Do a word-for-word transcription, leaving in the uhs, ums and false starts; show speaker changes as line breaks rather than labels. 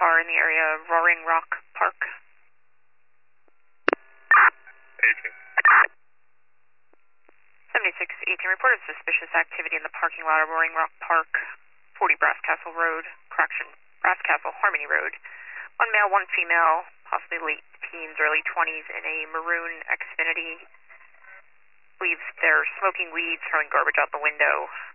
car in the area of Roaring Rock Park.
eighteen.
seventy-six eighteen reported suspicious activity in the parking lot of Roaring Rock Park, forty Brass Castle Road, correction, Brass Castle, Harmony Road. One male, one female, possibly late teens, early twenties, in a maroon Xfinity. Believes they're smoking weed, throwing garbage out the window.